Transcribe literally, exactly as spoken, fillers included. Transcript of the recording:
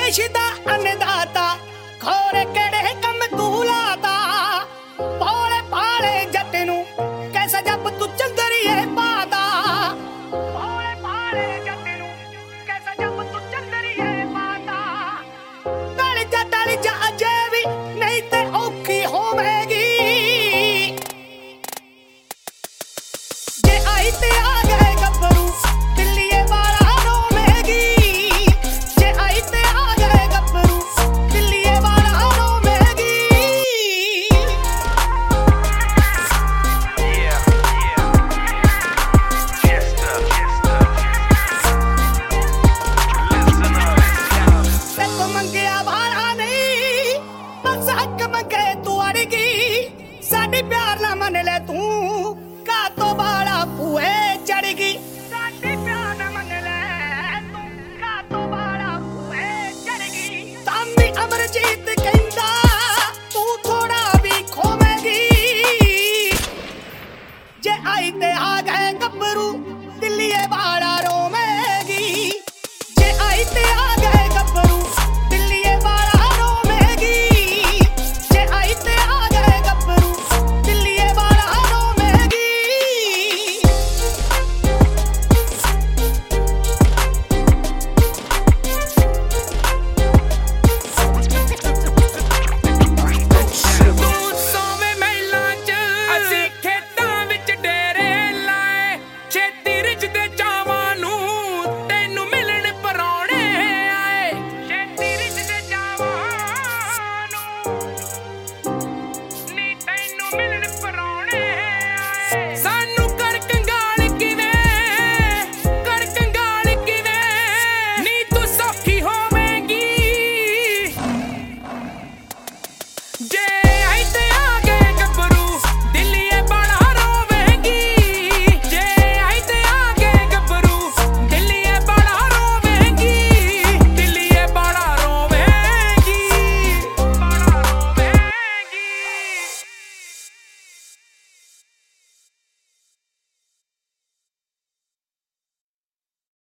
देश दा अन्नदाता खोरे केड़े कम तू लाता भोले भाले जट नू कैसा जब तू चंदरिए पाता भोले भाले जट नू कैसा जब तू चंदरिए पाता टल जा टल जा अजे भी नहीं ते औखी होवेगी जे आई ते आ गए गब्बरू दिल्लीए वाला रोवेगी जे आई ते आ गए गब्बरू दिल्लीए वाला रोवेगी Yeah, yeah. Fiesta, fiesta. Listen up. तेको मंगिया वाला नहीं बस हक मंगे तू अड़गी साडी प्यार ना मन ले तू का तो बाला पूए चढ़गी साडी प्यार ना मन ले तू का तो बाला पूए चढ़गी सामी अमरजीत